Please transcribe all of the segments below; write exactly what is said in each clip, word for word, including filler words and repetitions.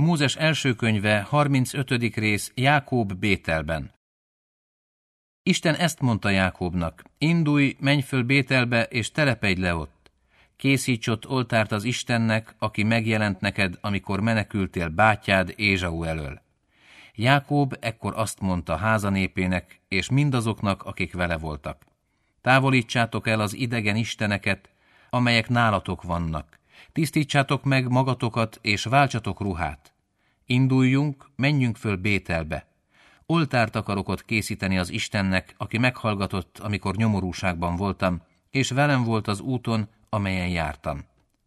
Mózes első könyve, harmincötödik rész, Jákób Bételben. Isten ezt mondta Jákóbnak: indulj, menj föl Bételbe, és telepedj le ott. Készíts ott oltárt az Istennek, aki megjelent neked, amikor menekültél bátyád Ézsau elől. Jákób ekkor azt mondta háza népének, és mindazoknak, akik vele voltak: távolítsátok el az idegen isteneket, amelyek nálatok vannak. Tisztítsátok meg magatokat, és váltsatok ruhát. Induljunk, menjünk föl Bételbe. Oltárt akarok ott készíteni az Istennek, aki meghallgatott, amikor nyomorúságban voltam, és velem volt az úton, amelyen jártam.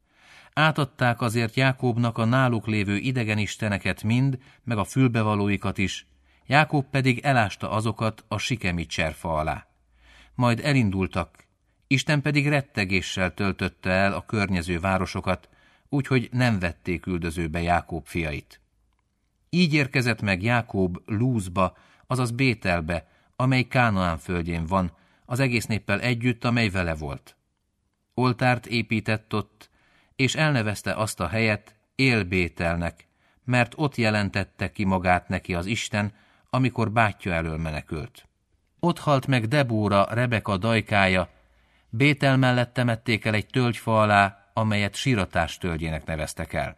Átadták azért Jákóbnak a náluk lévő idegen isteneket mind, meg a fülbevalóikat is, Jákób pedig elásta azokat a sikemi cserfa alá. Majd elindultak, Isten pedig rettegéssel töltötte el a környező városokat, úgyhogy nem vették üldözőbe Jákób fiait. Így érkezett meg Jákób Lúzba, azaz Bételbe, amely Kánaán földjén van, az egész néppel együtt, amely vele volt. Oltárt épített ott, és elnevezte azt a helyet Él-Bételnek, mert ott jelentette ki magát neki az Isten, amikor bátyja elől menekült. Ott halt meg Debóra, Rebeka dajkája, Bétel mellett temették el egy tölgyfa alá, amelyet Siratás tölgyének neveztek el.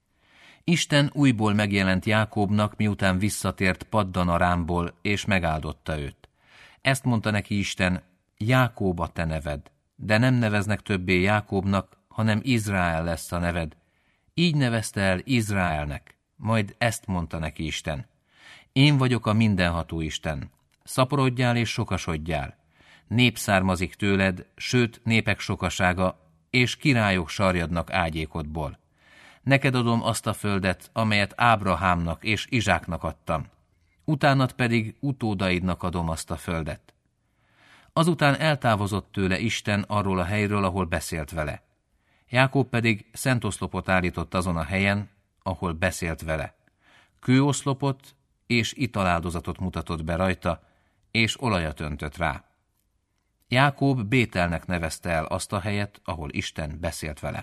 Isten újból megjelent Jákóbnak, miután visszatért Paddan Arámból, és megáldotta őt. Ezt mondta neki Isten: Jákób a te neved, de nem neveznek többé Jákóbnak, hanem Izrael lesz a neved. Így nevezte el Izraelnek. Majd ezt mondta neki Isten: én vagyok a mindenható Isten. Szaporodjál és sokasodjál. Nép származik tőled, sőt népek sokasága, és királyok sarjadnak ágyékodból. Neked adom azt a földet, amelyet Ábrahámnak és Izsáknak adtam. Utánad pedig utódaidnak adom azt a földet. Azután eltávozott tőle Isten arról a helyről, ahol beszélt vele. Jákób pedig szentoszlopot állított azon a helyen, ahol beszélt vele. Kőoszlopot és italáldozatot mutatott be rajta, és olajat öntött rá. Jákób Bételnek nevezte el azt a helyet, ahol Isten beszélt vele.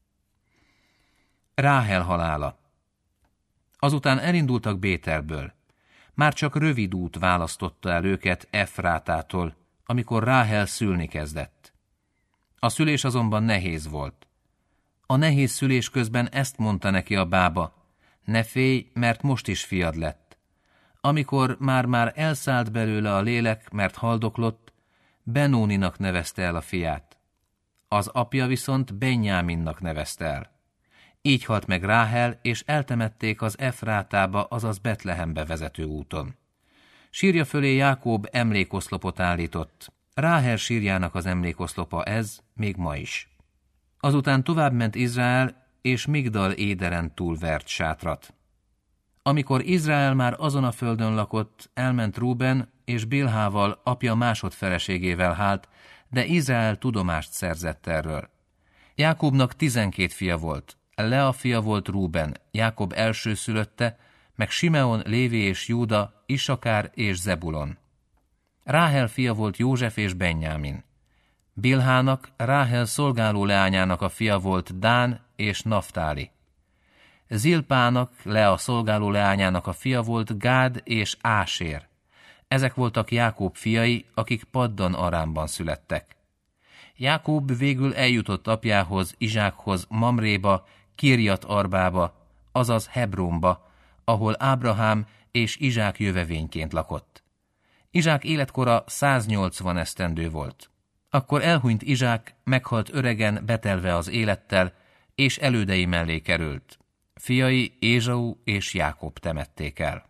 Ráhel halála. Azután elindultak Bételből. Már csak rövid út választotta el őket Efrátától, amikor Ráhel szülni kezdett. A szülés azonban nehéz volt. A nehéz szülés közben ezt mondta neki a bába: ne félj, mert most is fiad lett. Amikor már-már elszállt belőle a lélek, mert haldoklott, Benóninak nevezte el a fiát. Az apja viszont Benjáminnak nevezte el. Így halt meg Ráhel, és eltemették az Efrátába, azaz Betlehembe vezető úton. Sírja fölé Jákób emlékoszlopot állított. Ráhel sírjának az emlékoszlopa ez még ma is. Azután továbbment Izrael, és Migdal éderen túl vert sátrat. Amikor Izrael már azon a földön lakott, elment Rúben, és Bilhával, apja másodfeleségével hált, de Izrael tudomást szerzett erről. Jákóbnak tizenkét fia volt. Lea fia volt Rúben, Jákob elsőszülötte, meg Simeon, Lévi és Júda, Isakár és Zebulon. Ráhel fia volt József és Benjámin. Bilhának, Ráhel szolgáló leányának a fia volt Dán és Naftáli. Zilpának, Lea szolgáló leányának a fia volt Gád és Ásér. Ezek voltak Jákób fiai, akik Paddan Arámban születtek. Jákób végül eljutott apjához, Izsákhoz, Mamréba, Kirjat Arbába, azaz Hebrónba, ahol Ábrahám és Izsák jövevényként lakott. Izsák életkora száznyolcvan esztendő volt. Akkor elhunyt Izsák, meghalt öregen, betelve az élettel, és elődei mellé került. Fiai Ézsau és Jákob temették el.